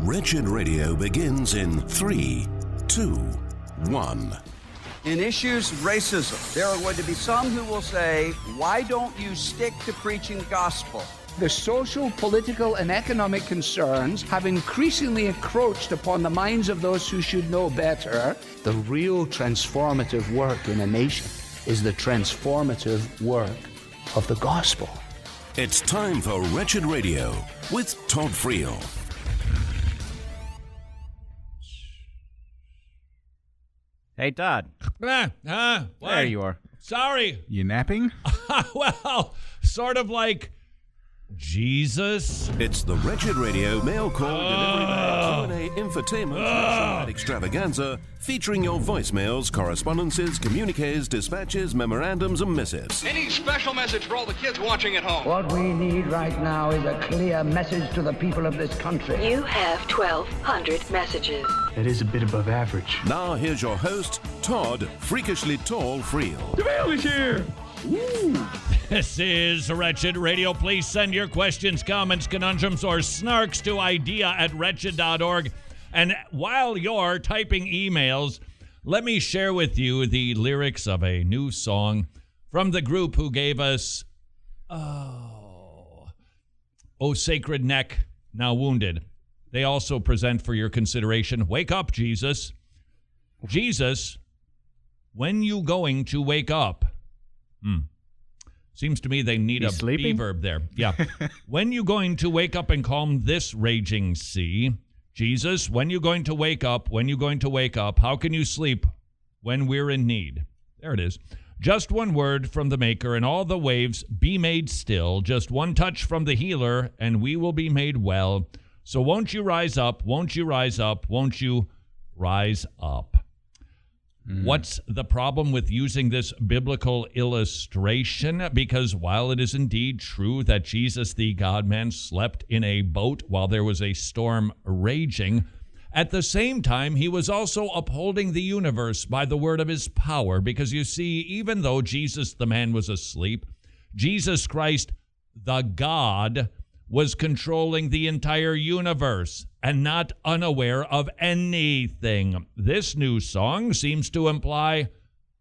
Wretched Radio begins in 3, 2, 1. In issues of racism, there are going to be some who will say, why don't you stick to preaching gospel? The social, political, and economic concerns have increasingly encroached upon the minds of those who should know better. The real transformative work in a nation is the transformative work of the gospel. It's time for Wretched Radio with Todd Friel. Hey, Todd. What? There you are. Sorry. You napping? Well, sort of like Jesus. It's the Wretched Radio mail call delivery bag Q&A infotainment nationwide extravaganza featuring your voicemails, correspondences, communiques, dispatches, memorandums, and missives. Any special message for all the kids watching at home? What we need right now is a clear message to the people of this country. You have 1,200 messages. That is a bit above average. Now here's your host, Todd Freakishly Tall Friel. The mail is here! This is Wretched Radio. Please send your questions, comments, conundrums, or snarks to idea@wretched.org. And while you're typing emails, let me share with you the lyrics of a new song from the group who gave us, Oh Sacred Neck, Now Wounded. They also present for your consideration, Wake Up, Jesus. Jesus, when you going to wake up? Seems to me they need a sleeping? B-verb there. Yeah. When you going to wake up and calm this raging sea? Jesus, when you going to wake up? When you going to wake up? How can you sleep when we're in need? There it is. Just one word from the Maker and all the waves be made still. Just one touch from the Healer and we will be made well. So won't you rise up? Won't you rise up? Won't you rise up? What's the problem with using this biblical illustration? Because while it is indeed true that Jesus, the God-man, slept in a boat while there was a storm raging, at the same time, he was also upholding the universe by the word of his power. Because you see, even though Jesus, the man, was asleep, Jesus Christ, the God, was controlling the entire universe and not unaware of anything. This new song seems to imply,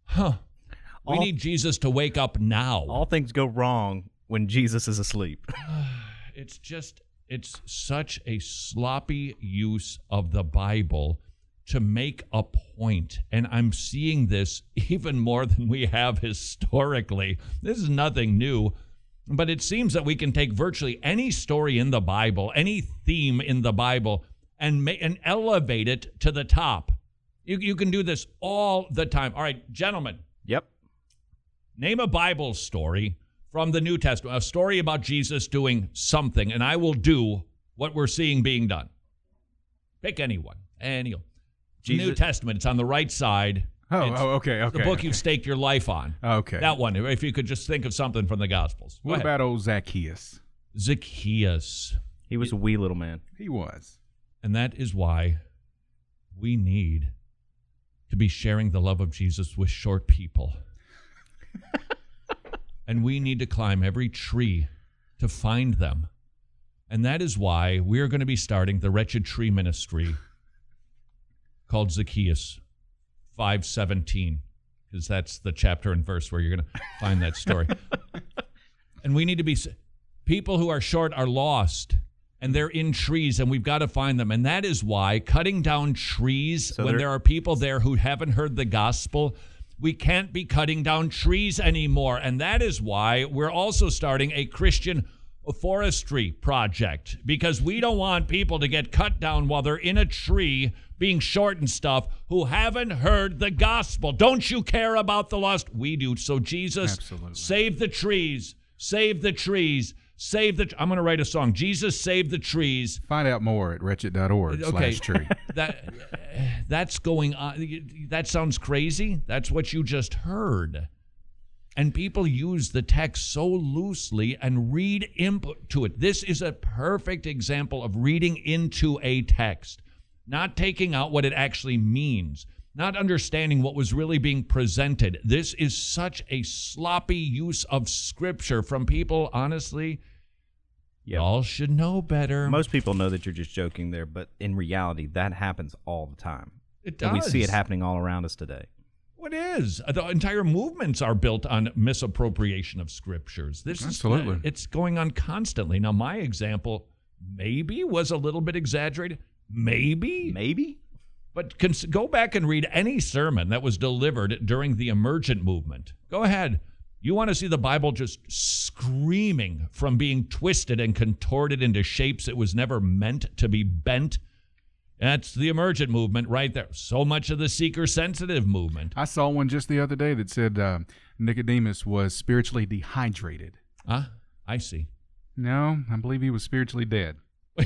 we need Jesus to wake up now. All things go wrong when Jesus is asleep. It's such a sloppy use of the Bible to make a point. And I'm seeing this even more than we have historically. This is nothing new. But it seems that we can take virtually any story in the Bible, any theme in the Bible, and elevate it to the top. You can do this all the time. All right, gentlemen. Yep. Name a Bible story from the New Testament, a story about Jesus doing something, and I will do what we're seeing being done. Pick anyone. New Testament, it's on the right side. Okay. The book you've staked your life on. Okay. That one, if you could just think of something from the Gospels. What about old Zacchaeus? Zacchaeus. He was a wee little man. He was. And that is why we need to be sharing the love of Jesus with short people. And we need to climb every tree to find them. And that is why we're going to be starting the Wretched Tree Ministry called Zacchaeus 5:17, because that's the chapter and verse where you're going to find that story. And we need to be people who are short are lost, and they're in trees, and we've got to find them. And that is why cutting down trees, when there are people there who haven't heard the gospel, we can't be cutting down trees anymore. And that is why we're also starting a Christian forestry project, because we don't want people to get cut down while they're in a tree being short and stuff who haven't heard the gospel. Don't you care about the lost? We do. So Jesus, absolutely. Save the trees, save the trees, save the... I'm going to write a song. Jesus, save the trees. Find out more at wretched.org/tree. That's going on. That sounds crazy. That's what you just heard. And people use the text so loosely and read input to it. This is a perfect example of reading into a text, not taking out what it actually means, not understanding what was really being presented. This is such a sloppy use of Scripture from people, honestly. Yeah. Y'all should know better. Most people know that you're just joking there, but in reality, that happens all the time. It does. And we see it happening all around us today. What is? The entire movements are built on misappropriation of scriptures. Absolutely. It's going on constantly. Now, my example maybe was a little bit exaggerated. Maybe. But go back and read any sermon that was delivered during the emergent movement. Go ahead. You want to see the Bible just screaming from being twisted and contorted into shapes it was never meant to be bent? That's the emergent movement right there. So much of the seeker-sensitive movement. I saw one just the other day that said Nicodemus was spiritually dehydrated. I see. No, I believe he was spiritually dead.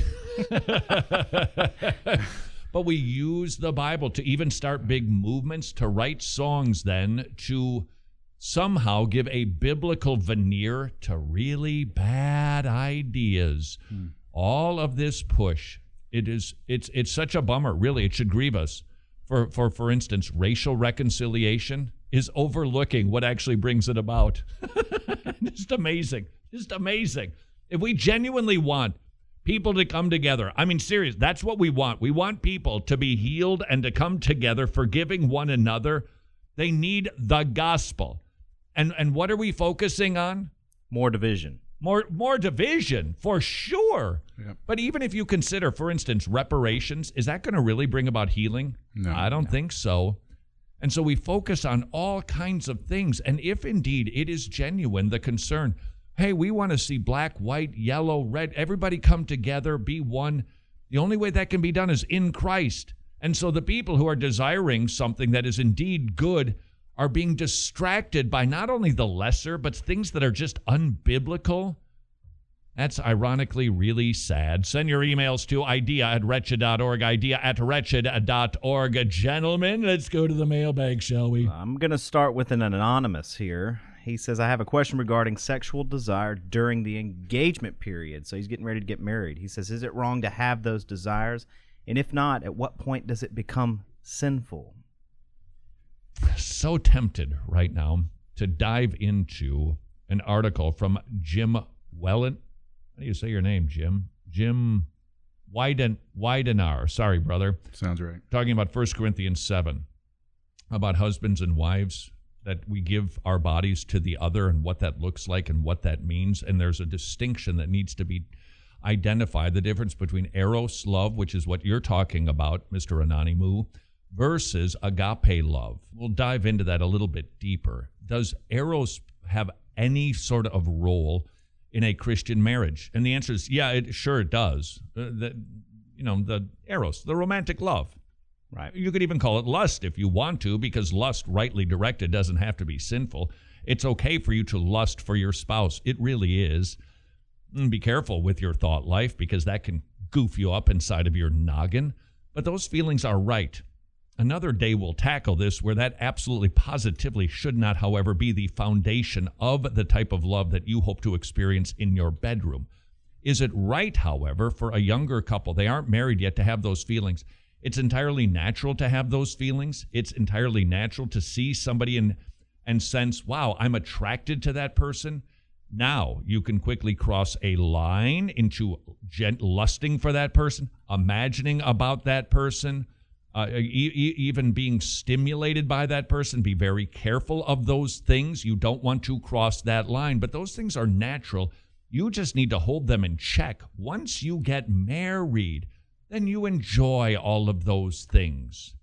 But we use the Bible to even start big movements, to write songs then, to somehow give a biblical veneer to really bad ideas. All of this push. It's such a bummer, really. It should grieve us. For instance, racial reconciliation is overlooking what actually brings it about. Just amazing. If we genuinely want people to come together, I mean, serious, that's what we want. We want people to be healed and to come together, forgiving one another. They need the gospel. And what are we focusing on? More division. More division, for sure. Yep. But even if you consider, for instance, reparations, is that going to really bring about healing? No. I don't think so. And so we focus on all kinds of things. And if indeed it is genuine, the concern, hey, we want to see black, white, yellow, red, everybody come together, be one. The only way that can be done is in Christ. And so the people who are desiring something that is indeed good are being distracted by not only the lesser, but things that are just unbiblical. That's ironically really sad. Send your emails to idea@wretched.org, idea@wretched.org. Gentlemen, let's go to the mailbag, shall we? I'm going to start with an anonymous here. He says, I have a question regarding sexual desire during the engagement period. So he's getting ready to get married. He says, is it wrong to have those desires? And if not, at what point does it become sinful? So tempted right now to dive into an article from Jim Wellen. How do you say your name, Jim? Jim Weidenar. Sorry, brother. Sounds right. Talking about 1 Corinthians 7, about husbands and wives, that we give our bodies to the other and what that looks like and what that means. And there's a distinction that needs to be identified, the difference between eros love, which is what you're talking about, Mr. Ananimu, versus agape love. We'll dive into that a little bit deeper. Does eros have any sort of role in a Christian marriage? And the answer is, yeah, it does. The eros, the romantic love. Right. You could even call it lust if you want to, because lust, rightly directed, doesn't have to be sinful. It's okay for you to lust for your spouse. It really is. And be careful with your thought life, because that can goof you up inside of your noggin. But those feelings are right. Another day we'll tackle this, where that absolutely positively should not, however, be the foundation of the type of love that you hope to experience in your bedroom. Is it right, however, for a younger couple, they aren't married yet, to have those feelings? It's entirely natural to have those feelings. It's entirely natural to see somebody and sense, wow, I'm attracted to that person. Now you can quickly cross a line into lusting for that person, imagining about that person, even being stimulated by that person. Be very careful of those things. You don't want to cross that line, but those things are natural. You just need to hold them in check. Once you get married, then you enjoy all of those things.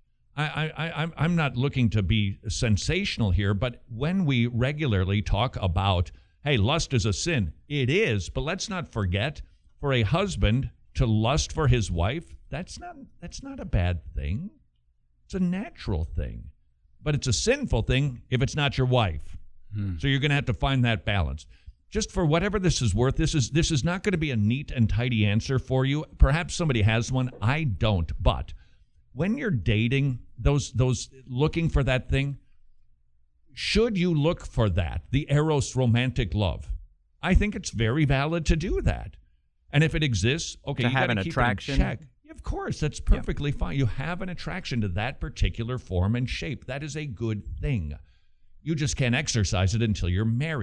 I'm not looking to be sensational here, but when we regularly talk about, hey, lust is a sin, it is, but let's not forget, for a husband to lust for his wife, that's not a bad thing. It's a natural thing. But it's a sinful thing if it's not your wife. So you're going to have to find that balance. Just for whatever this is worth, this is not going to be a neat and tidy answer for you. Perhaps somebody has one. I don't. But when you're dating, those looking for that thing, should you look for that, the eros romantic love? I think it's very valid to do that. And if it exists, okay, to you have got to an keep attraction. it in check. Of course, that's perfectly fine. You have an attraction to that particular form and shape. That is a good thing. You just can't exercise it until you're married.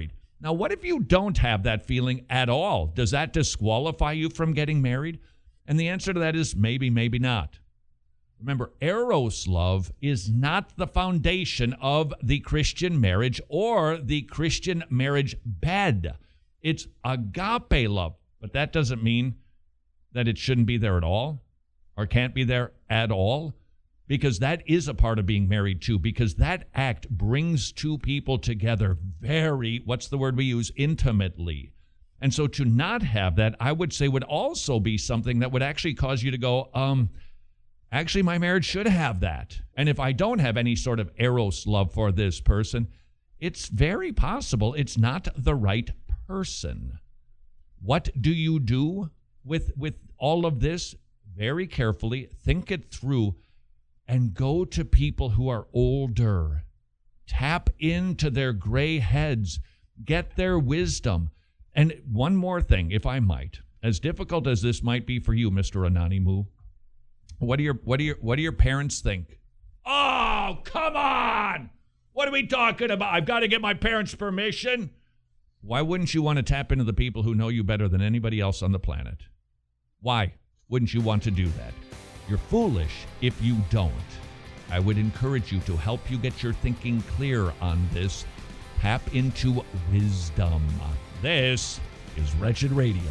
Now, what if you don't have that feeling at all? Does that disqualify you from getting married? And the answer to that is maybe, maybe not. Remember, eros love is not the foundation of the Christian marriage or the Christian marriage bed. It's agape love. But that doesn't mean that it shouldn't be there at all or can't be there at all, because that is a part of being married too, because that act brings two people together very, what's the word we use, intimately. And so to not have that, I would say, would also be something that would actually cause you to go, actually, my marriage should have that. And if I don't have any sort of eros love for this person, it's very possible it's not the right person. What do you do with all of this? Very carefully, think it through, and go to people who are older. Tap into their gray heads. Get their wisdom. And one more thing, if I might, as difficult as this might be for you, Mr. Ananimu, what do your parents think? Oh, come on! What are we talking about? I've got to get my parents' permission. Why wouldn't you want to tap into the people who know you better than anybody else on the planet? Why wouldn't you want to do that? You're foolish if you don't. I would encourage you to help you get your thinking clear on this. Tap into wisdom. This is Wretched Radio.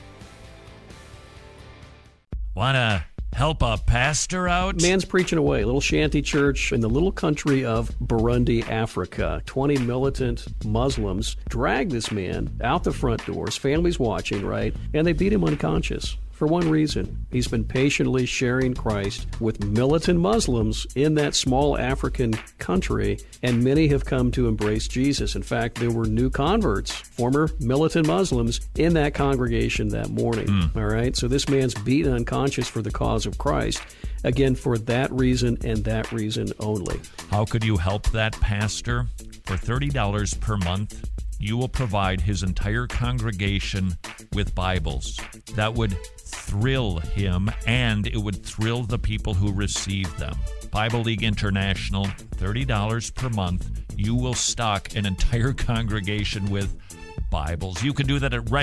Wanna help a pastor out? Man's preaching away. A little shanty church in the little country of Burundi, Africa. 20 militant Muslims dragged this man out the front doors. Family's watching, right? And they beat him unconscious. For one reason, he's been patiently sharing Christ with militant Muslims in that small African country, and many have come to embrace Jesus. In fact, there were new converts, former militant Muslims, in that congregation that morning. All right? So this man's beaten unconscious for the cause of Christ. Again, for that reason and that reason only. How could you help that pastor? For $30 per month, you will provide his entire congregation with Bibles. That would thrill him, and it would thrill the people who receive them. Bible League International, $30 per month. You will stock an entire congregation with Bibles. You can do that at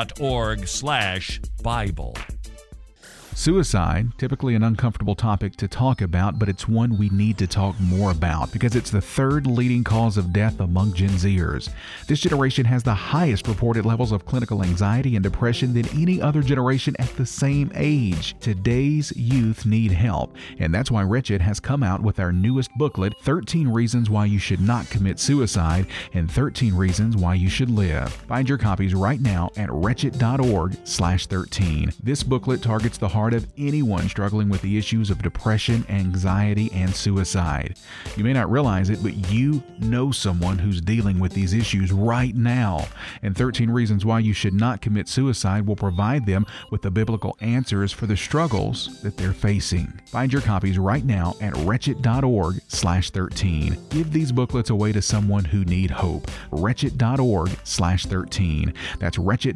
wretched.org/Bible. Suicide, typically an uncomfortable topic to talk about, but it's one we need to talk more about because it's the third leading cause of death among Gen Zers. This generation has the highest reported levels of clinical anxiety and depression than any other generation at the same age. Today's youth need help, and that's why Wretched has come out with our newest booklet, 13 Reasons Why You Should Not Commit Suicide and 13 Reasons Why You Should Live. Find your copies right now at wretched.org/13. This booklet targets the heart of anyone struggling with the issues of depression, anxiety, and suicide. You may not realize it, but you know someone who's dealing with these issues right now. And 13 Reasons Why You Should Not Commit Suicide will provide them with the biblical answers for the struggles that they're facing. Find your copies right now at wretched.org/13. Give these booklets away to someone who need hope. wretched.org/13. That's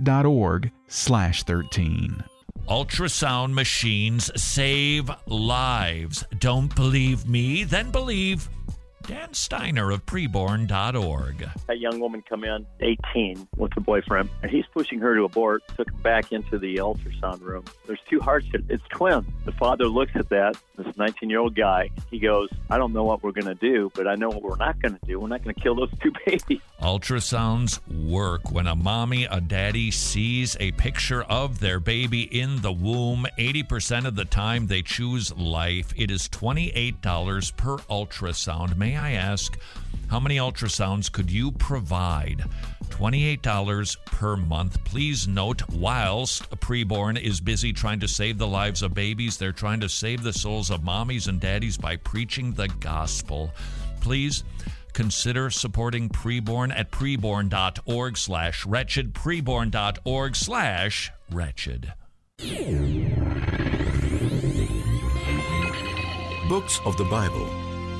wretched.org/13. Ultrasound machines save lives. Don't believe me? Then believe Dan Steiner of preborn.org. That young woman come in, 18, with her boyfriend, and he's pushing her to abort, took him back into the ultrasound room. There's two hearts. It's twins. The father looks at that, this 19-year-old guy. He goes, I don't know what we're going to do, but I know what we're not going to do. We're not going to kill those two babies. Ultrasounds work. When a mommy, a daddy sees a picture of their baby in the womb, 80% of the time they choose life. It is $28 per ultrasound. May I ask, how many ultrasounds could you provide? $28 per month. Please note, whilst Preborn is busy trying to save the lives of babies, they're trying to save the souls of mommies and daddies by preaching the gospel. Please consider supporting Preborn at preborn.org/wretched, preborn.org/wretched. Books of the Bible.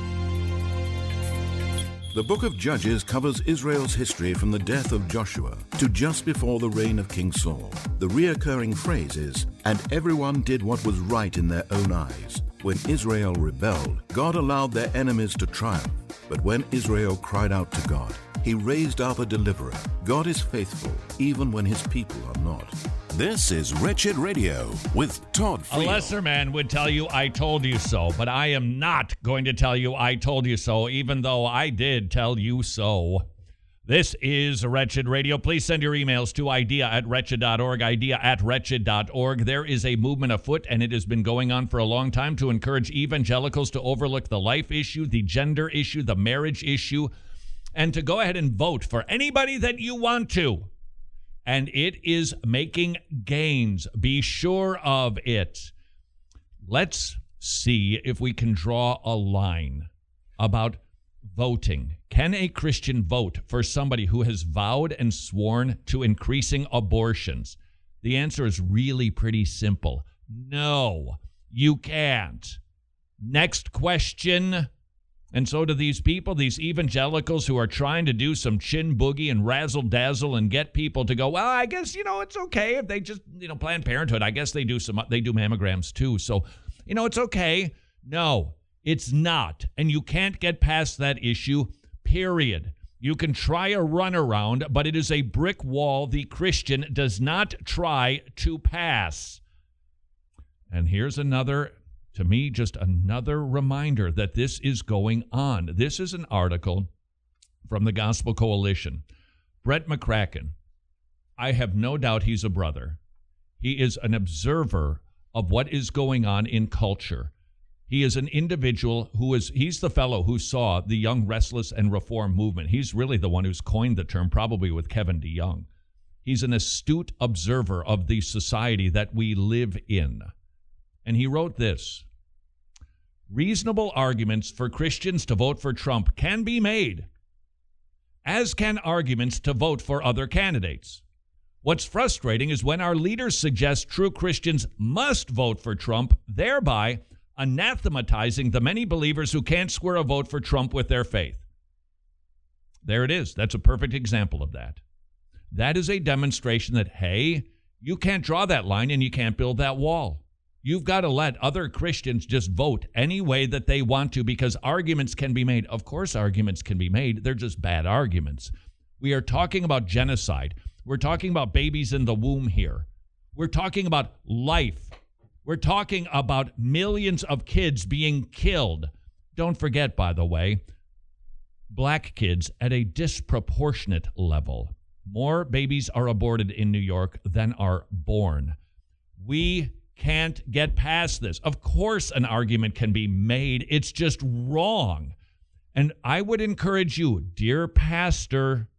The book of Judges covers Israel's history from the death of Joshua to just before the reign of King Saul. The reoccurring phrase is, and everyone did what was right in their own eyes. When Israel rebelled, God allowed their enemies to triumph. But when Israel cried out to God, He raised up a deliverer. God is faithful, even when his people are not. This is Wretched Radio with Todd Friel. A lesser man would tell you, I told you so, but I am not going to tell you, I told you so, even though I did tell you so. This is Wretched Radio. Please send your emails to idea@wretched.org, idea@wretched.org. There is a movement afoot, and it has been going on for a long time, to encourage evangelicals to overlook the life issue, the gender issue, the marriage issue, and to go ahead and vote for anybody that you want to. And it is making gains. Be sure of it. Let's see if we can draw a line about voting. Can a Christian vote for somebody who has vowed and sworn to increasing abortions? The answer is really pretty simple. No, you can't. Next question. And so do these people, these evangelicals who are trying to do some chin boogie and razzle dazzle and get people to go, well, I guess, it's okay if they just, Planned Parenthood, I guess they do mammograms too. So, it's okay. No, it's not. And you can't get past that issue, period. You can try a runaround, but it is a brick wall the Christian does not try to pass. And here's another, to me, just another reminder that this is going on. This is an article from the Gospel Coalition. Brett McCracken, I have no doubt he's a brother. He is an observer of what is going on in culture. He is an individual he's the fellow who saw the Young, Restless, and Reform movement. He's really the one who's coined the term, probably with Kevin DeYoung. He's an astute observer of the society that we live in. And he wrote this: reasonable arguments for Christians to vote for Trump can be made, as can arguments to vote for other candidates. What's frustrating is when our leaders suggest true Christians must vote for Trump, thereby anathematizing the many believers who can't square a vote for Trump with their faith. There it is. That's a perfect example of that. That is a demonstration that, hey, you can't draw that line and you can't build that wall. You've got to let other Christians just vote any way that they want to, because arguments can be made. Of course, arguments can be made. They're just bad arguments. We are talking about genocide. We're talking about babies in the womb here. We're talking about life. We're talking about millions of kids being killed. Don't forget, by the way, black kids at a disproportionate level. More babies are aborted in New York than are born. We can't get past this. Of course, an argument can be made. It's just wrong. And I would encourage you, dear pastor,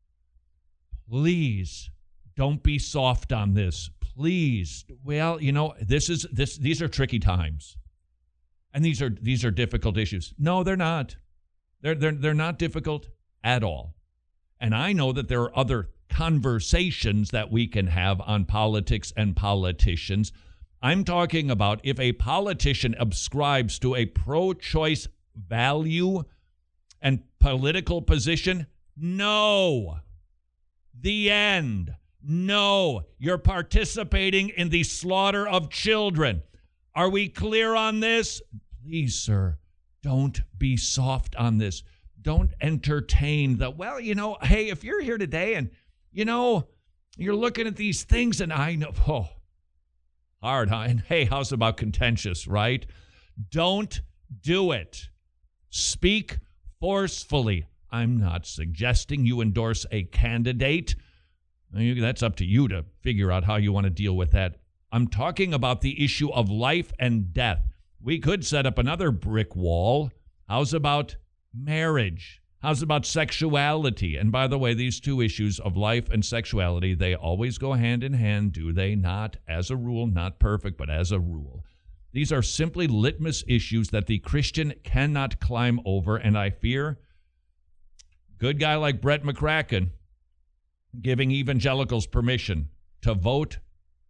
please don't be soft on this. Please. Well, these are tricky times. And these are difficult issues. No, they're not. They're not difficult at all. And I know that there are other conversations that we can have on politics and politicians. I'm talking about if a politician ascribes to a pro-choice value and political position, no. The end. No. You're participating in the slaughter of children. Are we clear on this? Please, sir, don't be soft on this. Don't entertain the, hey, if you're here today and, you're looking at these things and I know, hard, huh? And hey, how's about contentious, right? Don't do it. Speak forcefully. I'm not suggesting you endorse a candidate. That's up to you to figure out how you want to deal with that. I'm talking about the issue of life and death. We could set up another brick wall. How's about marriage? How's about sexuality? And by the way, these two issues of life and sexuality, they always go hand in hand, do they not? As a rule, not perfect, but as a rule. These are simply litmus issues that the Christian cannot climb over, and I fear good guy like Brett McCracken giving evangelicals permission to vote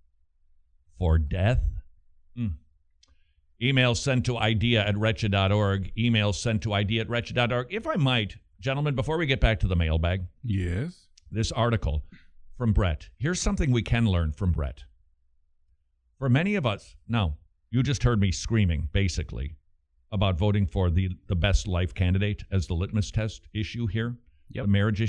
for death. Email sent to idea@wretched.org. Email sent to idea@wretched.org. If I might, gentlemen, before we get back to the mailbag. Yes. This article from Brett. Here's something we can learn from Brett. For many of us, now, you just heard me screaming, basically, about voting for the best life candidate as the litmus test issue here, the marriage issue.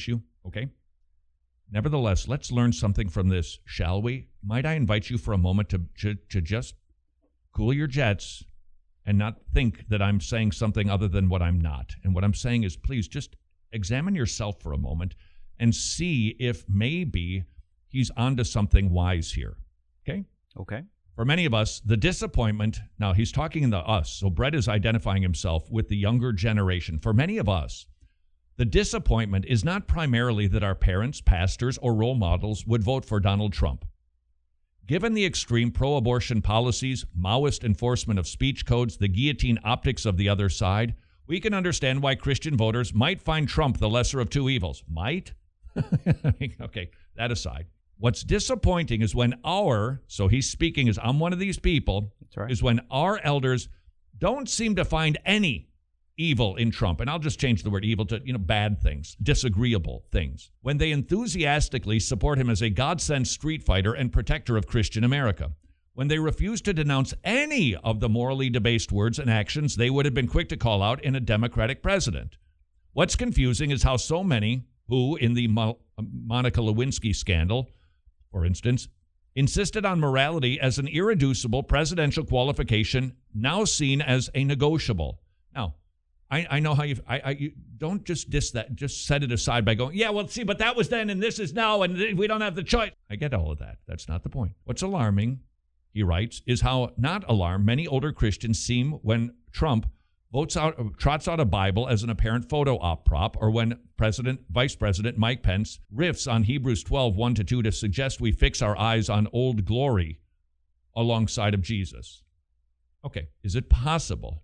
Okay? Nevertheless, let's learn something from this, shall we? Might I invite you for a moment to just cool your jets and not think that I'm saying something other than what I'm not. And what I'm saying is, please just examine yourself for a moment and see if maybe he's onto something wise here. Okay? Okay. For many of us, the disappointment, now he's talking to us, so Brett is identifying himself with the younger generation. For many of us, the disappointment is not primarily that our parents, pastors, or role models would vote for Donald Trump. Given the extreme pro-abortion policies, Maoist enforcement of speech codes, the guillotine optics of the other side, we can understand why Christian voters might find Trump the lesser of two evils. Might? Okay, that aside. What's disappointing is when so he's speaking as I'm one of these people, that's right, is when our elders don't seem to find any evil in Trump. And I'll just change the word evil to, bad things, disagreeable things. When they enthusiastically support him as a God-sent street fighter and protector of Christian America. When they refuse to denounce any of the morally debased words and actions they would have been quick to call out in a Democratic president. What's confusing is how so many who, in the Monica Lewinsky scandal, for instance, insisted on morality as an irreducible presidential qualification, now seen as a negotiable. Now, I know how you don't just diss that, just set it aside by going, yeah, well, see, but that was then and this is now and we don't have the choice. I get all of that. That's not the point. What's alarming, he writes, is how not alarmed many older Christians seem when Trump trots out a Bible as an apparent photo op prop, or when Vice President Mike Pence riffs on Hebrews 12, 1-2 to suggest we fix our eyes on old glory alongside of Jesus. Okay, is it possible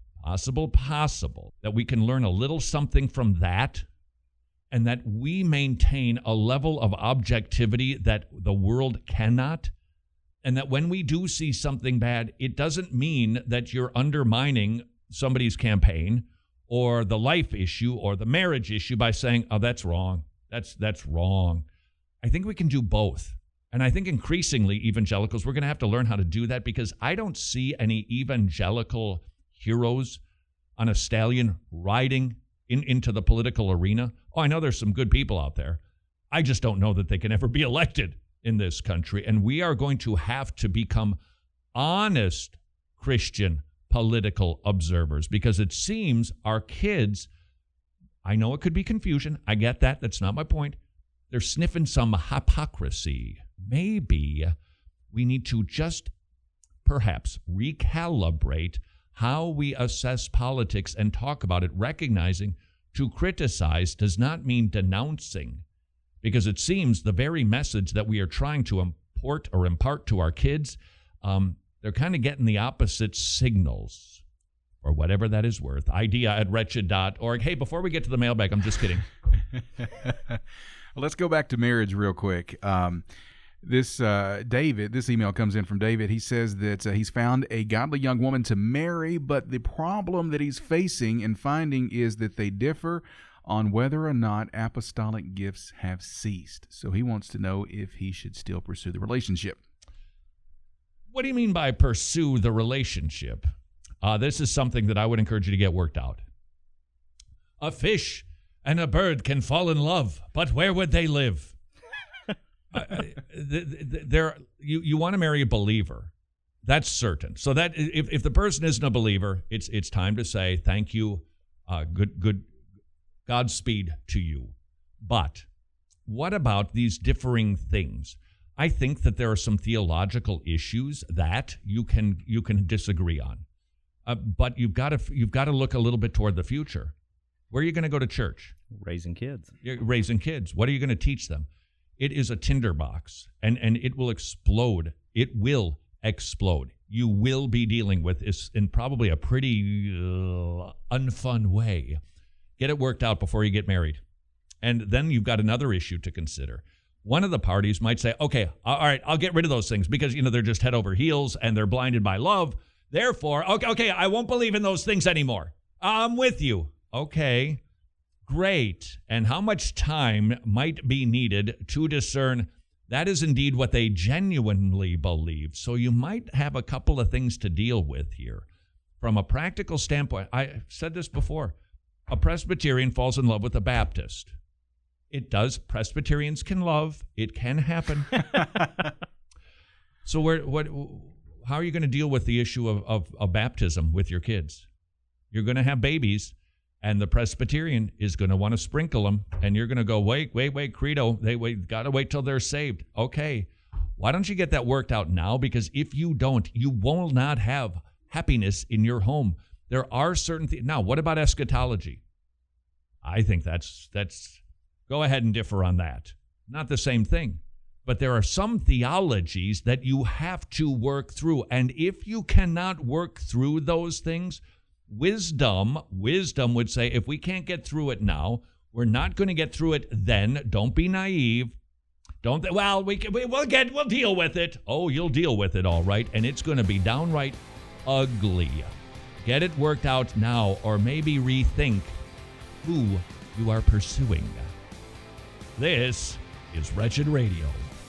that we can learn a little something from that, and that we maintain a level of objectivity that the world cannot? And that when we do see something bad, it doesn't mean that you're undermining somebody's campaign or the life issue or the marriage issue by saying, oh, that's wrong. That's wrong. I think we can do both. And I think increasingly evangelicals, we're going to have to learn how to do that, because I don't see any evangelical heroes on a stallion riding into the political arena. Oh, I know there's some good people out there. I just don't know that they can ever be elected in this country. And we are going to have to become honest Christian political observers, because it seems our kids, I know it could be confusion. I get that. That's not my point. They're sniffing some hypocrisy. Maybe we need to just perhaps recalibrate how we assess politics and talk about it, recognizing to criticize does not mean denouncing, because it seems the very message that we are trying to impart to our kids, they're kind of getting the opposite signals, or whatever that is worth. idea@wretched.org. Hey, before we get to the mailbag, I'm just kidding. Well, let's go back to marriage real quick. This email comes in from David. He says that he's found a godly young woman to marry, but the problem that he's facing and finding is that they differ on whether or not apostolic gifts have ceased. So he wants to know if he should still pursue the relationship. What do you mean by pursue the relationship? This is something that I would encourage you to get worked out. A fish and a bird can fall in love, but where would they live? You want to marry a believer. That's certain. So that if the person isn't a believer, it's time to say thank you, good Godspeed to you. But what about these differing things? I think that there are some theological issues that you can disagree on, but you've got to look a little bit toward the future. Where are you going to go to church? Raising kids. You're raising kids. What are you going to teach them? It is a tinderbox, and it will explode. It will explode. You will be dealing with this in probably a pretty unfun way. Get it worked out before you get married. And then you've got another issue to consider. One of the parties might say, okay, all right, I'll get rid of those things because, they're just head over heels and they're blinded by love. Therefore, okay, I won't believe in those things anymore. I'm with you. Okay, great. And how much time might be needed to discern that is indeed what they genuinely believe? So you might have a couple of things to deal with here. From a practical standpoint, I said this before, a Presbyterian falls in love with a Baptist. It does. Presbyterians can love. It can happen. So how are you going to deal with the issue of baptism with your kids? You're going to have babies, and the Presbyterian is going to want to sprinkle them, and you're going to go, wait, credo. Got to wait till they're saved. Okay. Why don't you get that worked out now? Because if you don't, you will not have happiness in your home. There are certain things. Now, what about eschatology? I think that's go ahead and differ on that. Not the same thing. But there are some theologies that you have to work through. And if you cannot work through those things, wisdom would say, if we can't get through it now, we're not going to get through it then. Don't be naive. We'll deal with it. Oh, you'll deal with it, all right. And it's going to be downright ugly. Get it worked out now, or maybe rethink who you are pursuing. This is Wretched Radio.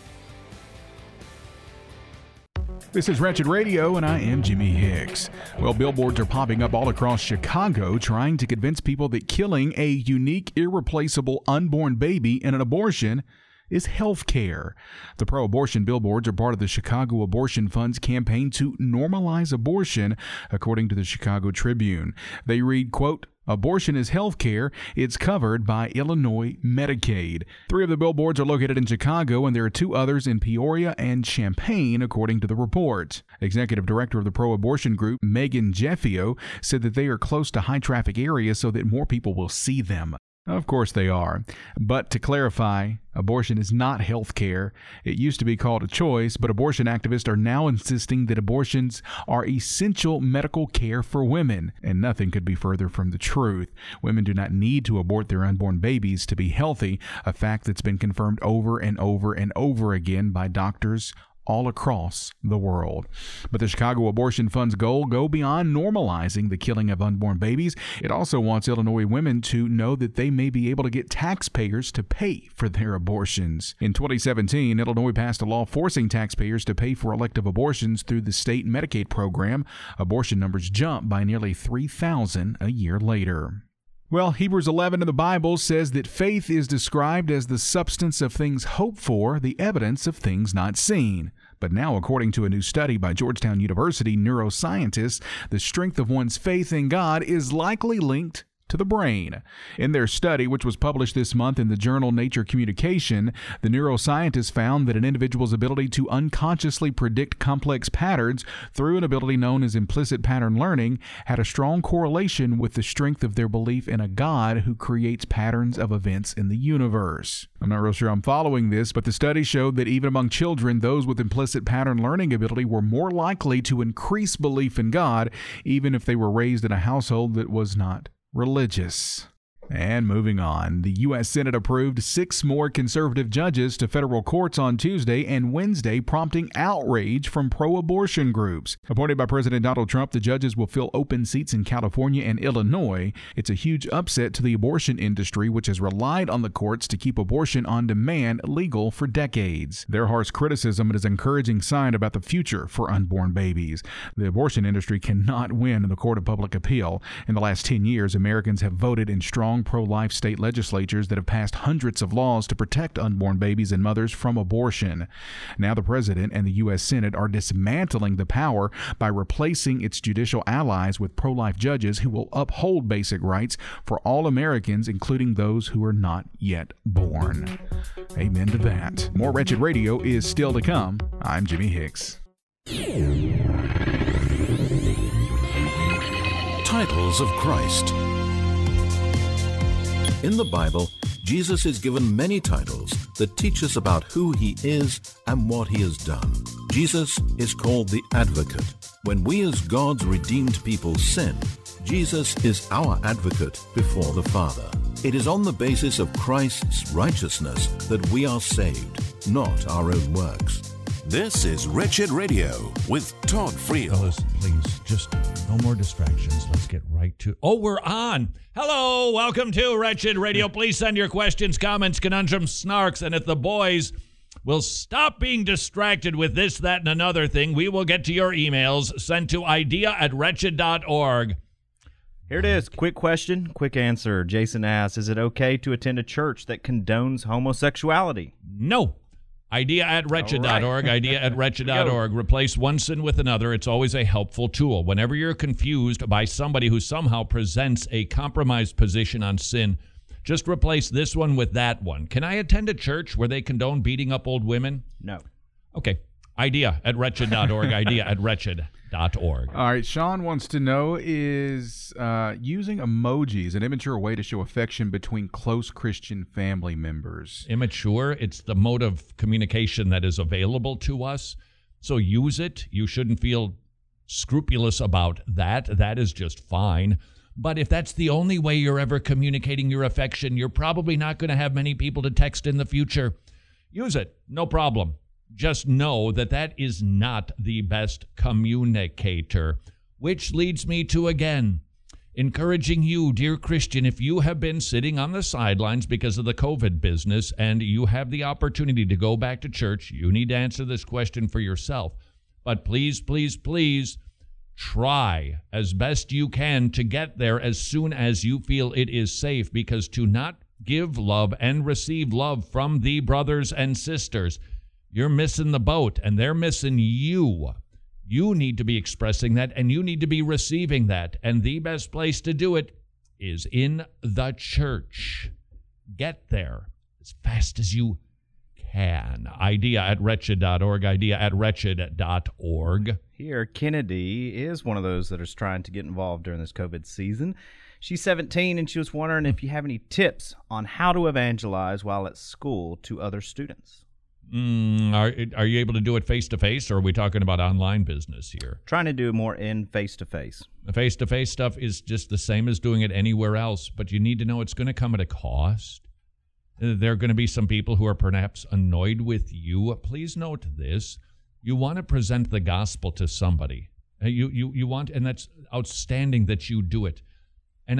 This is Wretched Radio, and I am Jimmy Hicks. Well, billboards are popping up all across Chicago trying to convince people that killing a unique, irreplaceable unborn baby in an abortion is health care. The pro-abortion billboards are part of the Chicago Abortion Fund's campaign to normalize abortion, according to the Chicago Tribune. They read, quote, "Abortion is health care. It's covered by Illinois Medicaid." 3 of the billboards are located in Chicago, and there are 2 others in Peoria and Champaign, according to the report. Executive Director of the pro-abortion group, Megan Jeffio, said that they are close to high-traffic areas so that more people will see them. Of course they are. But to clarify, abortion is not health care. It used to be called a choice, but abortion activists are now insisting that abortions are essential medical care for women, and nothing could be further from the truth. Women do not need to abort their unborn babies to be healthy, a fact that's been confirmed over and over and over again by doctors all across the world. But the Chicago Abortion Fund's goal go beyond normalizing the killing of unborn babies. It also wants Illinois women to know that they may be able to get taxpayers to pay for their abortions. In 2017, Illinois passed a law forcing taxpayers to pay for elective abortions through the state Medicaid program. Abortion numbers jumped by nearly 3,000 a year later. Well, Hebrews 11 in the Bible says that faith is described as the substance of things hoped for, the evidence of things not seen. But now, according to a new study by Georgetown University neuroscientists, the strength of one's faith in God is likely linked to the brain. In their study, which was published this month in the journal Nature Communication, the neuroscientists found that an individual's ability to unconsciously predict complex patterns through an ability known as implicit pattern learning had a strong correlation with the strength of their belief in a God who creates patterns of events in the universe. I'm not real sure I'm following this, but the study showed that even among children, those with implicit pattern learning ability were more likely to increase belief in God, even if they were raised in a household that was not religious. And moving on, the U.S. Senate approved 6 more conservative judges to federal courts on Tuesday and Wednesday, prompting outrage from pro-abortion groups. Appointed by President Donald Trump, the judges will fill open seats in California and Illinois. It's a huge upset to the abortion industry, which has relied on the courts to keep abortion on demand legal for decades. Their harsh criticism is an encouraging sign about the future for unborn babies. The abortion industry cannot win in the Court of Public Appeal. In the last 10 years, Americans have voted in strong pro-life state legislatures that have passed hundreds of laws to protect unborn babies and mothers from abortion. Now the president and the U.S. Senate are dismantling the power by replacing its judicial allies with pro-life judges who will uphold basic rights for all Americans, including those who are not yet born. Amen to that. More Wretched Radio is still to come. I'm Jimmy Hicks. Titles of Christ. In the Bible, Jesus is given many titles that teach us about who he is and what he has done. Jesus is called the Advocate. When we as God's redeemed people sin, Jesus is our advocate before the Father. It is on the basis of Christ's righteousness that we are saved, not our own works. This is Wretched Radio with Todd Friel. Fellas, please, just no more distractions. Let's get right to... Oh, we're on! Hello! Welcome to Wretched Radio. Please send your questions, comments, conundrums, snarks, and if the boys will stop being distracted with this, that, and another thing, we will get to your emails sent to idea@wretched.org. Here it is. Quick question, quick answer. Jason asks, is it okay to attend a church that condones homosexuality? No. Idea at wretched.org, idea at wretched.org. Replace one sin with another. It's always a helpful tool. Whenever you're confused by somebody who somehow presents a compromised position on sin, just replace this one with that one. Can I attend a church where they condone beating up old women? No. Okay. Idea at wretched.org, idea at wretched.org. All right, Sean wants to know, is using emojis an immature way to show affection between close Christian family members? Immature, it's the mode of communication that is available to us. So use it. You shouldn't feel scrupulous about that. That is just fine. But if that's the only way you're ever communicating your affection, you're probably not going to have many people to text in the future. Use it. No problem. Just know that that is not the best communicator, which leads me to, again, encouraging you, dear Christian, if you have been sitting on the sidelines because of the COVID business and you have the opportunity to go back to church, you need to answer this question for yourself. But please, please, please try as best you can to get there as soon as you feel it is safe, because to not give love and receive love from the brothers and sisters, you're missing the boat, and they're missing you. You need to be expressing that, and you need to be receiving that. And the best place to do it is in the church. Get there as fast as you can. Idea at wretched.org, idea at wretched.org. Here, Kennedy is one of those that is trying to get involved during this COVID season. She's 17, and she was wondering if you have any tips on how to evangelize while at school to other students. Are you able to do it face-to-face, or are we talking about online business here? Trying to do more in face-to-face. The face-to-face stuff is just the same as doing it anywhere else, but you need to know it's going to come at a cost. There are going to be some people who are perhaps annoyed with you. Please note this. You want to present the gospel to somebody. You want, and that's outstanding that you do it. And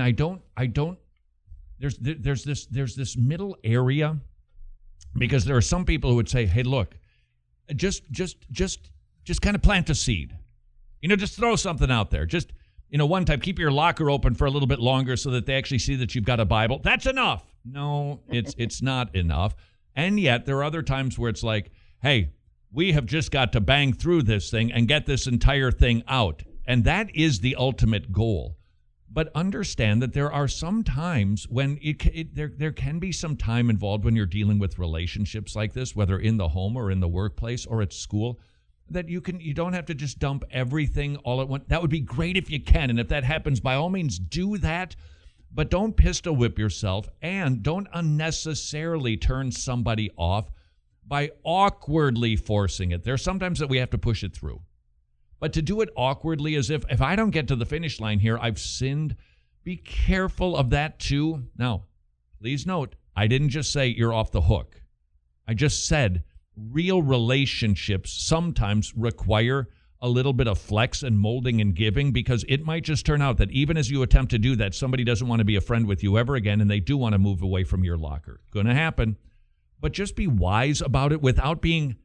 there's this middle area, because there are some people who would say, hey, look, just kind of plant a seed. Just throw something out there. Just, one time, keep your locker open for a little bit longer so that they actually see that you've got a Bible. That's enough. No, it's not enough. And yet there are other times where it's like, hey, we have just got to bang through this thing and get this entire thing out. And that is the ultimate goal. But understand that there are some times when there can be some time involved when you're dealing with relationships like this, whether in the home or in the workplace or at school, that you don't have to just dump everything all at once. That would be great if you can. And if that happens, by all means, do that. But don't pistol whip yourself, and don't unnecessarily turn somebody off by awkwardly forcing it. There's sometimes that we have to push it through. But to do it awkwardly, as if I don't get to the finish line here, I've sinned. Be careful of that too. Now, please note, I didn't just say you're off the hook. I just said real relationships sometimes require a little bit of flex and molding and giving, because it might just turn out that even as you attempt to do that, somebody doesn't want to be a friend with you ever again, and they do want to move away from your locker. Going to happen. But just be wise about it without being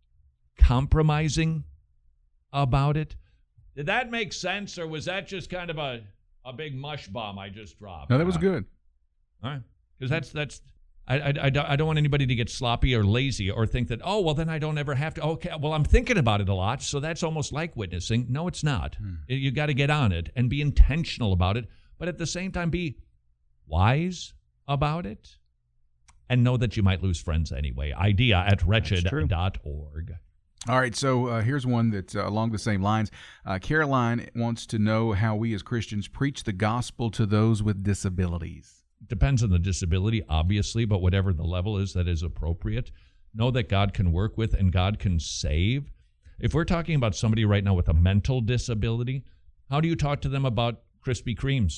compromising about it. Did that make sense, or was that just kind of a big mush bomb I just dropped? No, that was good. All right, because that's I don't want anybody to get sloppy or lazy or think that, oh, well, then I don't ever have to. Okay, well, I'm thinking about it a lot, so that's almost like witnessing. No, it's not. You got to get on it and be intentional about it, but at the same time be wise about it and know that you might lose friends anyway. Idea at wretched.org. All right, so here's one that's along the same lines. Caroline wants to know how we as Christians preach the gospel to those with disabilities. Depends on the disability, obviously, but whatever the level is that is appropriate, know that God can work with and God can save. If we're talking about somebody right now with a mental disability, how do you talk to them about Krispy Kremes?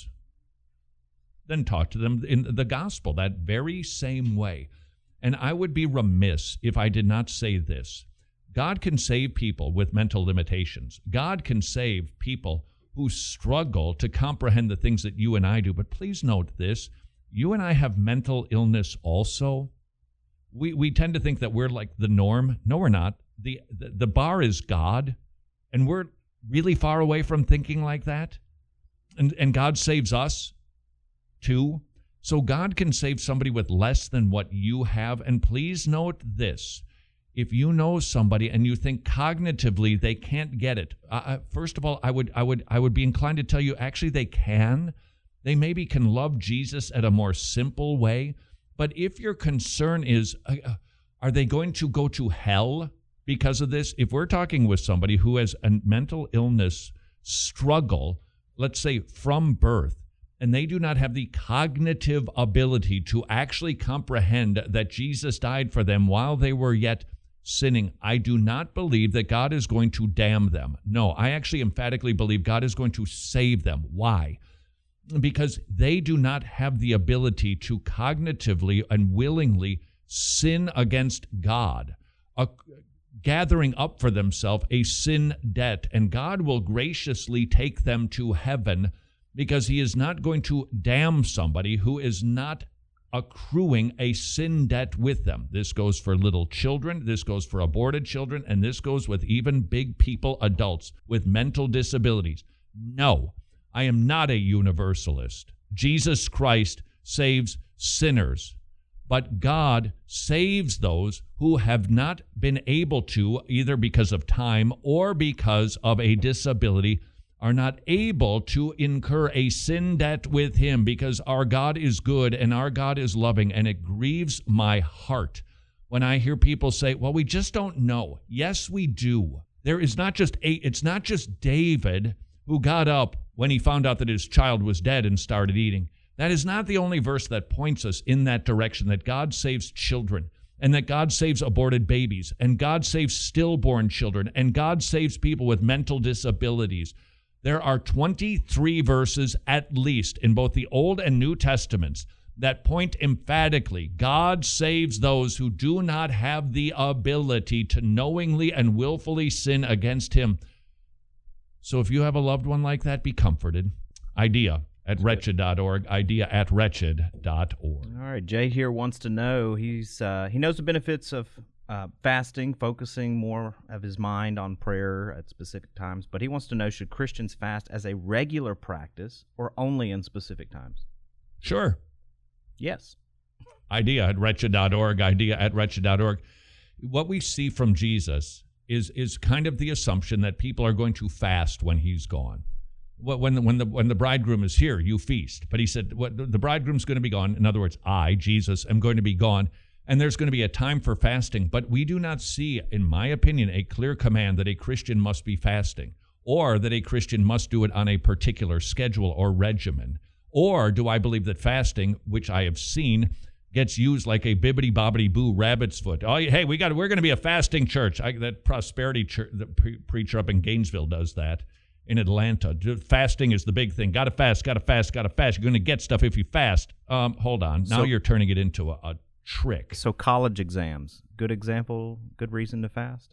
Then talk to them in the gospel that very same way. And I would be remiss if I did not say this. God can save people with mental limitations. God can save people who struggle to comprehend the things that you and I do. But please note this. You and I have mental illness also. We tend to think that we're like the norm. No, we're not. The bar is God, and we're really far away from thinking like that. And God saves us too. So God can save somebody with less than what you have. And please note this. If you know somebody and you think cognitively they can't get it, first of all, I would be inclined to tell you actually they can. They maybe can love Jesus at a more simple way. But if your concern is, are they going to go to hell because of this? If we're talking with somebody who has a mental illness struggle, let's say from birth, and they do not have the cognitive ability to actually comprehend that Jesus died for them while they were yet sinning, I do not believe that God is going to damn them. No, I actually emphatically believe God is going to save them. Why? Because they do not have the ability to cognitively and willingly sin against God, gathering up for themselves a sin debt, and God will graciously take them to heaven because he is not going to damn somebody who is not accruing a sin debt with them. This goes for little children, this goes for aborted children, and this goes with even big people, adults with mental disabilities. No, I am not a universalist. Jesus Christ saves sinners, but God saves those who have not been able to, either because of time or because of a disability, are not able to incur a sin debt with him, because our God is good and our God is loving, and it grieves my heart when I hear people say, well, we just don't know. Yes, we do. There is it's not just David who got up when he found out that his child was dead and started eating. That is not the only verse that points us in that direction, that God saves children, and that God saves aborted babies, and God saves stillborn children, and God saves people with mental disabilities. There are 23 verses at least in both the Old and New Testaments that point emphatically, God saves those who do not have the ability to knowingly and willfully sin against him. So if you have a loved one like that, be comforted. Idea at wretched.org, idea at wretched.org. All right, Jay here wants to know, he knows the benefits of fasting, focusing more of his mind on prayer at specific times, but he wants to know, should Christians fast as a regular practice or only in specific times? Sure. Yes. Idea at wretched.org, idea at wretched.org. What we see from Jesus is kind of the assumption that people are going to fast when he's gone. When the bridegroom is here, you feast. But he said, the bridegroom's going to be gone. In other words, I, Jesus, am going to be gone, and there's going to be a time for fasting. But we do not see, in my opinion, a clear command that a Christian must be fasting, or that a Christian must do it on a particular schedule or regimen. Or do I believe that fasting, which I have seen, gets used like a bibbidi-bobbidi-boo rabbit's foot? Oh, hey, we're going to be a fasting church. That prosperity church, the preacher up in Gainesville does that. In Atlanta, fasting is the big thing. Got to fast, got to fast, got to fast. You're going to get stuff if you fast. Hold on. Now you're turning it into a trick. So college exams, good example, good reason to fast?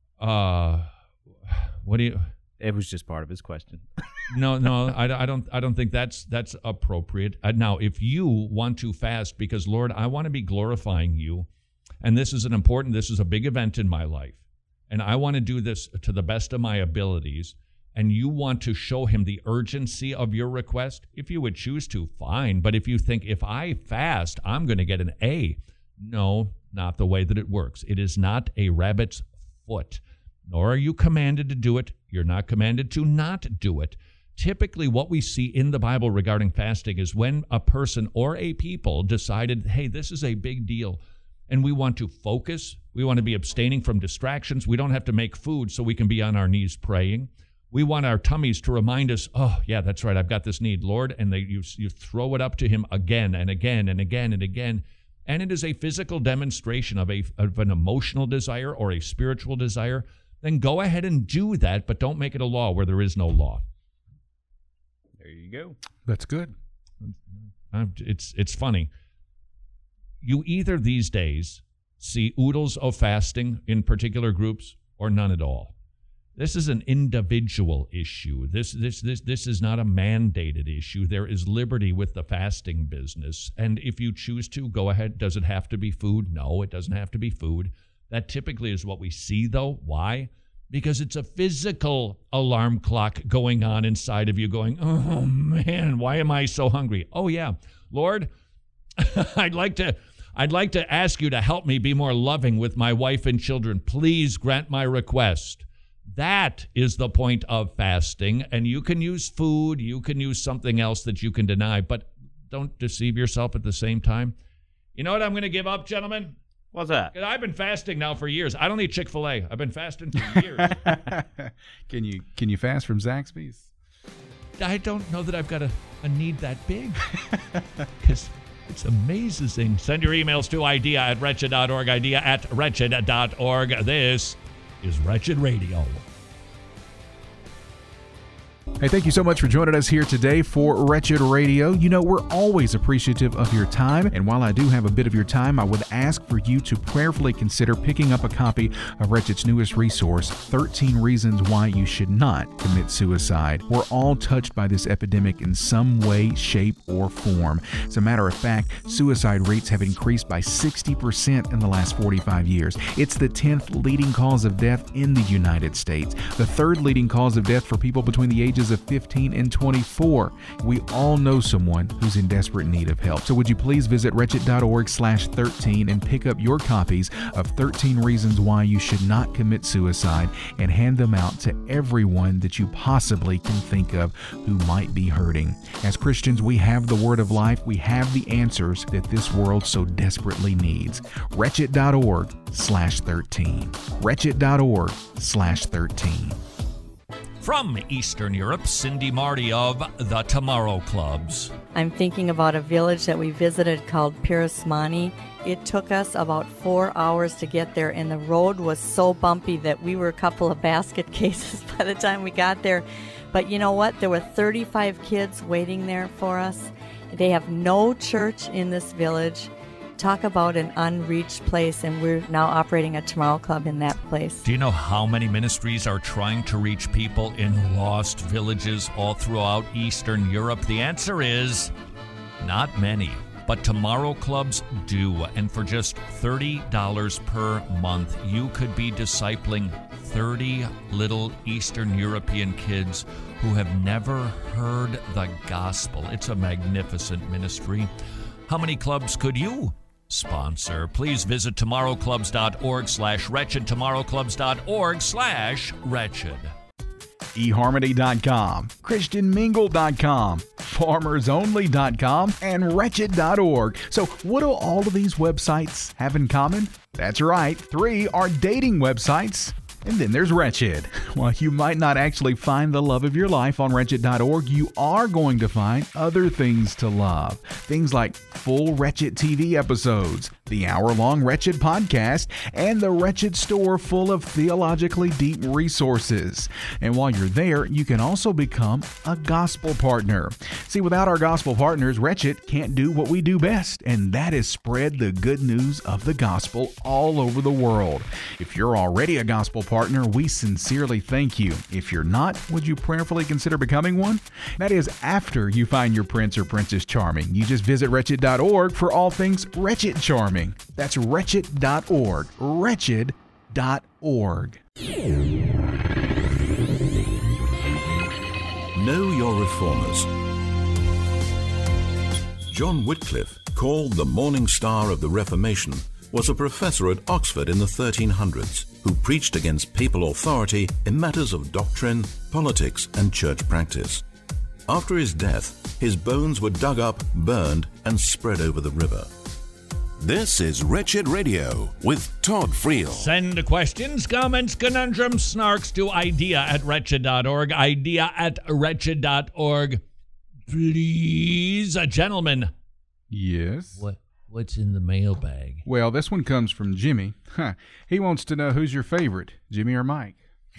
What do you... It was just part of his question. No, I don't think that's appropriate. Now, if you want to fast because, Lord, I want to be glorifying you, and this is a big event in my life, and I want to do this to the best of my abilities, and you want to show him the urgency of your request, if you would choose to, fine. But if you think, if I fast, I'm going to get an A. No, not the way that it works. It is not a rabbit's foot, nor are you commanded to do it. You're not commanded to not do it. Typically, what we see in the Bible regarding fasting is when a person or a people decided, hey, this is a big deal, and we want to focus. We want to be abstaining from distractions. We don't have to make food so we can be on our knees praying. We want our tummies to remind us, oh, yeah, that's right, I've got this need, Lord, and you throw it up to him again and again and again and again, and it is a physical demonstration of an emotional desire or a spiritual desire. Then go ahead and do that, but don't make it a law where there is no law. There you go. That's good. It's funny. You either these days see oodles of fasting in particular groups or none at all. This is an individual issue. This is not a mandated issue. There is liberty with the fasting business. And if you choose to, go ahead. Does it have to be food? No, it doesn't have to be food. That typically is what we see, though. Why? because it's a physical alarm clock going on inside of you going, oh, man, why am I so hungry? Oh, yeah. Lord, I'd like to ask you to help me be more loving with my wife and children. Please grant my request. That is the point of fasting, and you can use food, you can use something else that you can deny, but don't deceive yourself at the same time. You know what I'm going to give up, gentlemen? What's that? I've been fasting now for years. I don't eat Chick-fil-A. I've been fasting for years. Can you fast from Zaxby's? I don't know that I've got a need that big, because it's amazing. Send your emails to idea@wretched.org, idea@wretched.org. This is Wretched Radio. Hey, thank you so much for joining us here today for Wretched Radio. You know, we're always appreciative of your time, and while I do have a bit of your time, I would ask for you to prayerfully consider picking up a copy of Wretched's newest resource, 13 Reasons Why You Should Not Commit Suicide. We're all touched by this epidemic in some way, shape, or form. As a matter of fact, suicide rates have increased by 60% in the last 45 years. It's the 10th leading cause of death in the United States, the 3rd leading cause of death for people between the ages of 15 and 24. We all know someone who's in desperate need of help. So would you please visit wretched.org/13 and pick up your copies of 13 Reasons Why You Should Not Commit Suicide and hand them out to everyone that you possibly can think of who might be hurting. As Christians, we have the word of life. We have the answers that this world so desperately needs. Wretched.org/13. Wretched.org/13. From Eastern Europe, Cindy Marty of the Tomorrow Clubs. I'm thinking about a village that we visited called Pirasmani. It took us about 4 hours to get there, and the road was so bumpy that we were a couple of basket cases by the time we got there. But you know what? There were 35 kids waiting there for us. They have no church in this village. Talk about an unreached place, and we're now operating a Tomorrow Club in that place. Do you know how many ministries are trying to reach people in lost villages all throughout Eastern Europe? The answer is not many. But Tomorrow Clubs do, and for just $30 per month, you could be discipling 30 little Eastern European kids who have never heard the gospel. It's a magnificent ministry. How many clubs could you sponsor? Please visit tomorrowclubs.org/wretched, tomorrowclubs.org/wretched. eHarmony.com, ChristianMingle.com, FarmersOnly.com, and Wretched.org. So what do all of these websites have in common? That's right, 3 are dating websites. And then there's Wretched. While you might not actually find the love of your life on Wretched.org, you are going to find other things to love. Things like full Wretched TV episodes, the hour-long Wretched podcast, and the Wretched store full of theologically deep resources. And while you're there, you can also become a gospel partner. See, without our gospel partners, Wretched can't do what we do best, and that is spread the good news of the gospel all over the world. If you're already a gospel partner, we sincerely thank you. If you're not, would you prayerfully consider becoming one? That is after you find your prince or princess charming. You just visit wretched.org for all things Wretched Charming. That's wretched.org. Wretched.org. Know your reformers. John Wycliffe, called the Morning Star of the Reformation, was a professor at Oxford in the 1300s who preached against papal authority in matters of doctrine, politics, and church practice. After his death, his bones were dug up, burned, and spread over the river. This is Wretched Radio with Todd Friel. Send questions, comments, conundrums, snarks to idea@wretched.org, idea@wretched.org. Please, gentlemen. Yes? What's in the mailbag? Well, this one comes from Jimmy. He wants to know who's your favorite, Jimmy or Mike?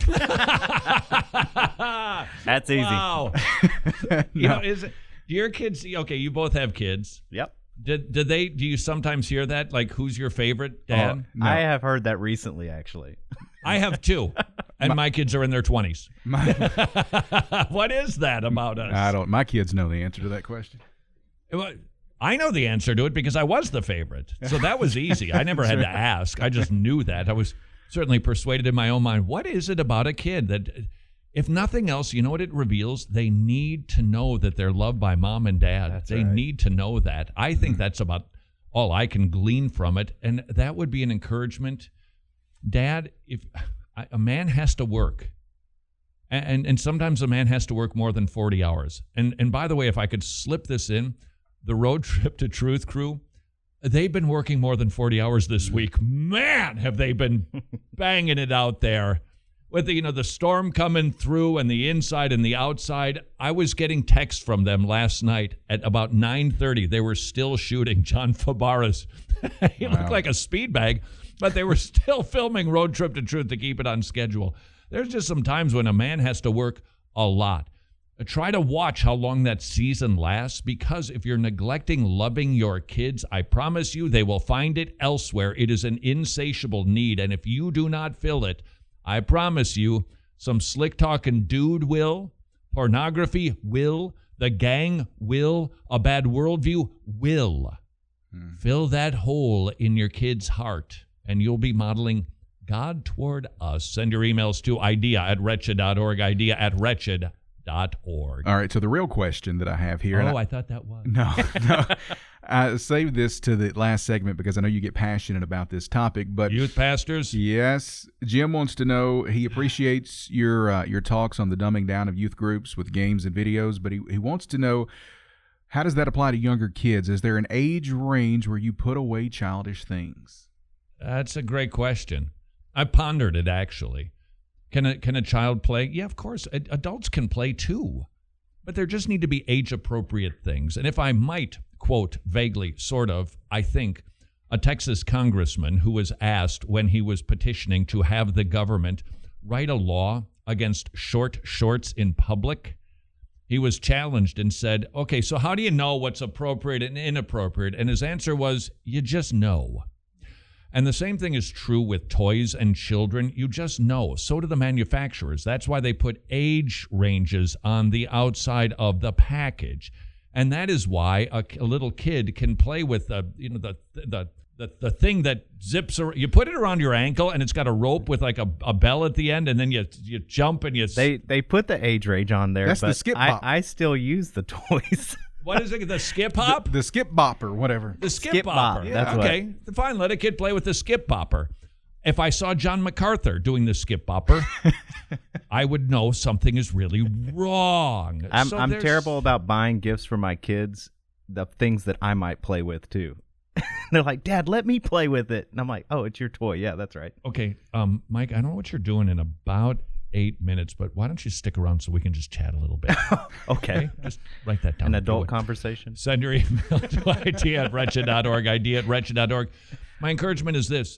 That's easy. Wow. No. You know, do your kids, okay, you both have kids. Yep. Do you sometimes hear that? Like, who's your favorite, Dan? No. I have heard that recently, actually. I have too. And my kids are in their 20s. What is that about us? My kids know the answer to that question. I know the answer to it because I was the favorite. So that was easy. I never had to ask. I just knew that. certainly persuaded in my own mind, what is it about a kid that, if nothing else, you know what it reveals? They need to know that they're loved by mom and dad. They need to know that. I think that's about all I can glean from it. And that would be an encouragement. Dad, if a man has to work, and sometimes a man has to work more than 40 hours. And by the way, if I could slip this in, the Road Trip to Truth crew, they've been working more than 40 hours this week. Man, have they been banging it out there. With the storm coming through and the inside and the outside. I was getting texts from them last night at about 9:30. They were still shooting John Fabaras. He looked like a speed bag, but they were still filming Road Trip to Truth to keep it on schedule. There's just some times when a man has to work a lot. Try to watch how long that season lasts, because if you're neglecting loving your kids, I promise you they will find it elsewhere. It is an insatiable need, and if you do not fill it, I promise you, some slick-talking dude will, pornography will, the gang will, a bad worldview will. Fill that hole in your kid's heart, and you'll be modeling God toward us. Send your emails to idea@wretched.org, idea@wretched.org. All right, so the real question that I have here... I thought that was. No. I saved this to the last segment because I know you get passionate about this topic. But youth pastors? Yes. Jim wants to know, he appreciates your talks on the dumbing down of youth groups with games and videos, but he wants to know, how does that apply to younger kids? Is there an age range where you put away childish things? That's a great question. I pondered it, actually. Can a child play? Yeah, of course. Adults can play too. But there just need to be age-appropriate things. And if I might quote vaguely, sort of, I think, a Texas congressman who was asked when he was petitioning to have the government write a law against short shorts in public, he was challenged and said, okay, so how do you know what's appropriate and inappropriate? And his answer was, you just know. And the same thing is true with toys and children. You just know. So do the manufacturers. That's why they put age ranges on the outside of the package. And that is why a little kid can play with the thing that zips around. You put it around your ankle, and it's got a rope with like a bell at the end, and then you jump and you... They put the age range on there. That's the skip bop. I still use the toys. What is it? The skip hop? The skip bopper, whatever. The skip bopper. Yeah. That's okay. Fine. Let a kid play with the skip bopper. If I saw John MacArthur doing the skip bopper, I would know something is really wrong. I'm terrible about buying gifts for my kids, the things that I might play with too. They're like, Dad, let me play with it. And I'm like, oh, it's your toy. Yeah, that's right. Okay. Mike, I don't know what you're doing in about 8 minutes, but why don't you stick around so we can just chat a little bit? Okay. Just write that down. An adult conversation. Send your email to idea@wretched.org, idea@wretched.org. My encouragement is this.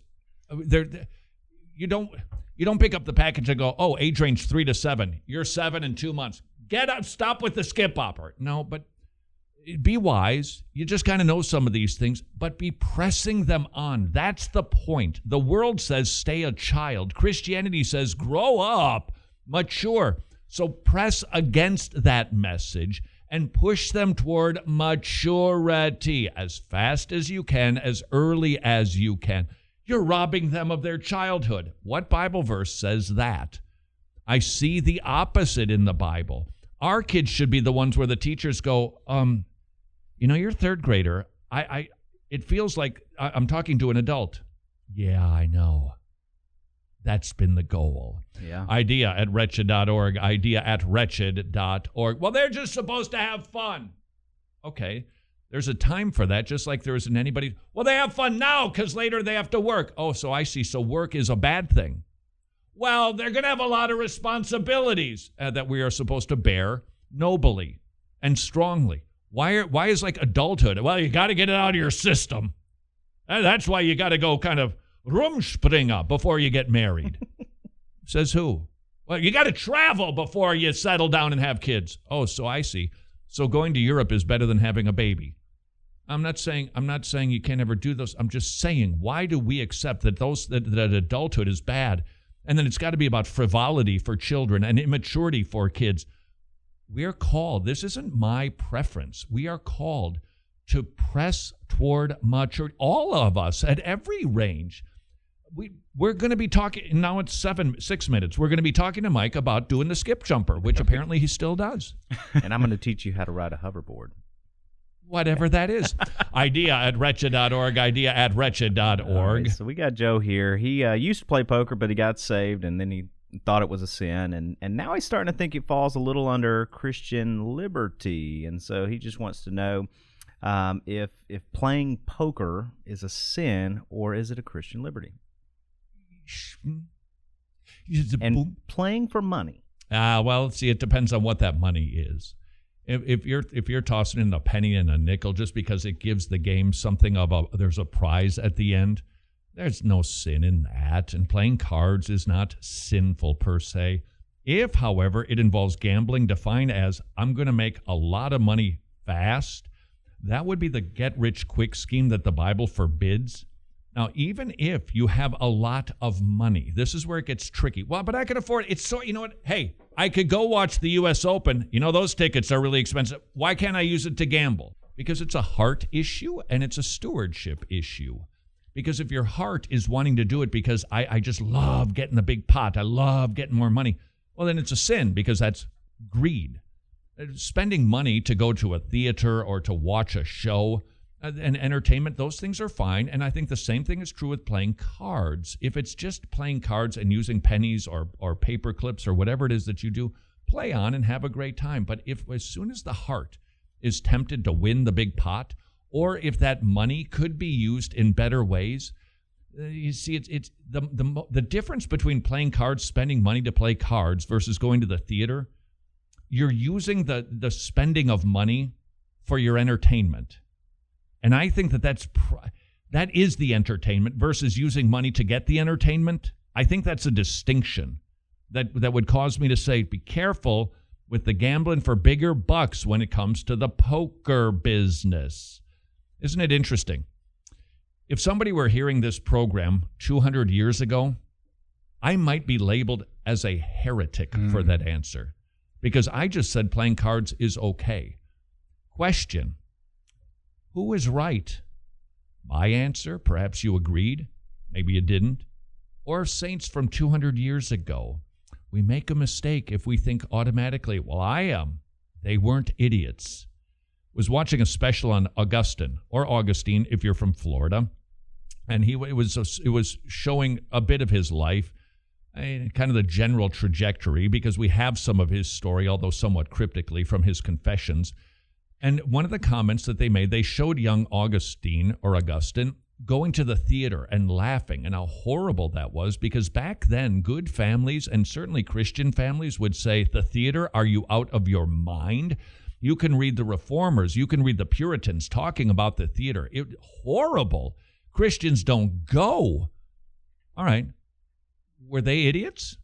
You don't pick up the package and go, oh, age range 3 to 7. You're 7 in 2 months. Get up, stop with the skip hopper. No, but be wise. You just kind of know some of these things, but be pressing them on. That's the point. The world says stay a child. Christianity says grow up, mature. So press against that message and push them toward maturity as fast as you can, as early as you can. You're robbing them of their childhood. What Bible verse says that? I see the opposite in the Bible. Our kids should be the ones where the teachers go, you're a third grader. It feels like I'm talking to an adult. Yeah, I know. That's been the goal. Yeah. Idea@wretched.org, idea@wretched.org. Well, they're just supposed to have fun. Okay. There's a time for that, just like there isn't anybody. Well, they have fun now because later they have to work. Oh, so I see. So work is a bad thing. Well, they're going to have a lot of responsibilities that we are supposed to bear nobly and strongly. Why is like adulthood? Well, you got to get it out of your system. That's why you got to go kind of rumspringa before you get married. Says who? Well, you got to travel before you settle down and have kids. Oh, so I see. So going to Europe is better than having a baby. I'm not saying you can't ever do those. I'm just saying, why do we accept that that adulthood is bad? And then it's got to be about frivolity for children and immaturity for kids. We're called, this isn't my preference, we are called to press toward maturity, all of us at every range. we're going to be talking, now it's 6 minutes. We're going to be talking to Mike about doing the skip jumper, which apparently he still does. And I'm going to teach you how to ride a hoverboard. Whatever that is. Idea@wretched.org, idea@wretched.org. Right, so we got Joe here. He used to play poker, but he got saved, and then he thought it was a sin, and now he's starting to think it falls a little under Christian liberty, and so he just wants to know if playing poker is a sin or is it a Christian liberty? And playing for money. Well, see, it depends on what that money is. If you're tossing in a penny and a nickel just because it gives the game something there's a prize at the end, there's no sin in that. And playing cards is not sinful per se. If, however, it involves gambling defined as I'm going to make a lot of money fast, that would be the get-rich-quick scheme that the Bible forbids. Now, even if you have a lot of money, this is where it gets tricky. Well, but I can afford it. It's so, you know what? Hey, I could go watch the U.S. Open. You know, those tickets are really expensive. Why can't I use it to gamble? Because it's a heart issue and it's a stewardship issue. Because if your heart is wanting to do it because I just love getting the big pot, I love getting more money, well, then it's a sin because that's greed. Spending money to go to a theater or to watch a show and entertainment, those things are fine. And I think the same thing is true with playing cards. If it's just playing cards and using pennies or paper clips or whatever it is that you do, play on and have a great time. But if as soon as the heart is tempted to win the big pot, or if that money could be used in better ways, you see, it's the difference between playing cards, spending money to play cards versus going to the theater. You're using the spending of money for your entertainment. And I think that is the entertainment versus using money to get the entertainment. I think that's a distinction that would cause me to say, be careful with the gambling for bigger bucks when it comes to the poker business. Isn't it interesting? If somebody were hearing this program 200 years ago, I might be labeled as a heretic for that answer because I just said playing cards is okay. Question. Who is right? My answer, perhaps you agreed, maybe you didn't, or saints from 200 years ago. We make a mistake if we think automatically, well, I am. They weren't idiots. Was watching a special on Augustine if you're from Florida, and it was showing a bit of his life, kind of the general trajectory, because we have some of his story, although somewhat cryptically, from his confessions. And one of the comments that they made, they showed young Augustine going to the theater and laughing, and how horrible that was, because back then, good families, and certainly Christian families, would say, the theater, are you out of your mind? You can read the Reformers, you can read the Puritans talking about the theater. Horrible. Christians don't go. All right. Were they idiots?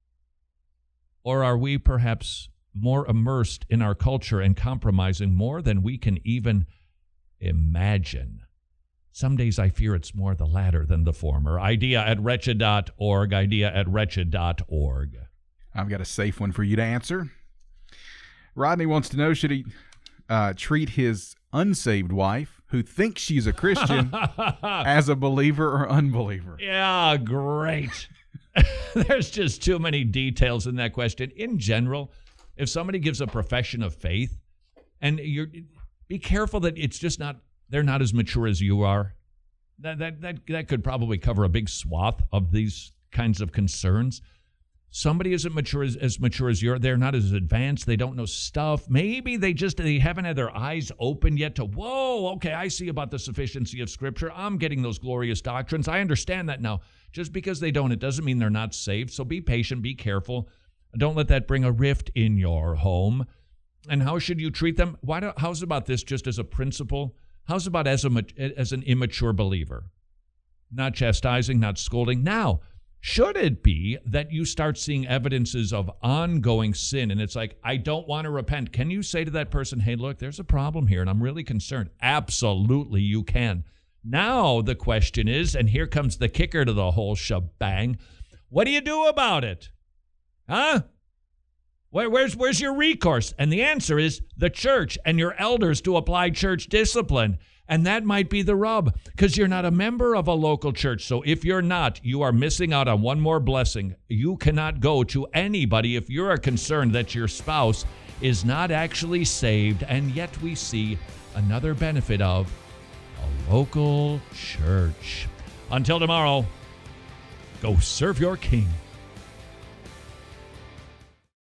Or are we perhaps more immersed in our culture and compromising more than we can even imagine? Some days I fear it's more the latter than the former. Idea@wretched.org, idea@wretched.org. I've got a safe one for you to answer. Rodney wants to know, should he treat his unsaved wife, who thinks she's a Christian, as a believer or unbeliever? Yeah, great. There's just too many details in that question. In general, if somebody gives a profession of faith, and be careful that it's just not, they're not as mature as you are. That could probably cover a big swath of these kinds of concerns. Somebody isn't as mature as you are. They're not as advanced. They don't know stuff. Maybe they haven't had their eyes open yet to, whoa, okay, I see about the sufficiency of Scripture. I'm getting those glorious doctrines. I understand that now. Just because they don't, it doesn't mean they're not saved. So be patient, be careful. Don't let that bring a rift in your home. And how should you treat them? How's about this just as a principle? How's about as an immature believer? Not chastising, not scolding. Now, should it be that you start seeing evidences of ongoing sin and it's like, I don't want to repent, can you say to that person, hey, look, there's a problem here and I'm really concerned? Absolutely, you can. Now the question is, and here comes the kicker to the whole shebang, what do you do about it? Huh? Where's your recourse? And the answer is the church and your elders to apply church discipline. And that might be the rub, because you're not a member of a local church. So if you're not, you are missing out on one more blessing. You cannot go to anybody if you're concerned that your spouse is not actually saved. And yet we see another benefit of a local church. Until tomorrow, go serve your king.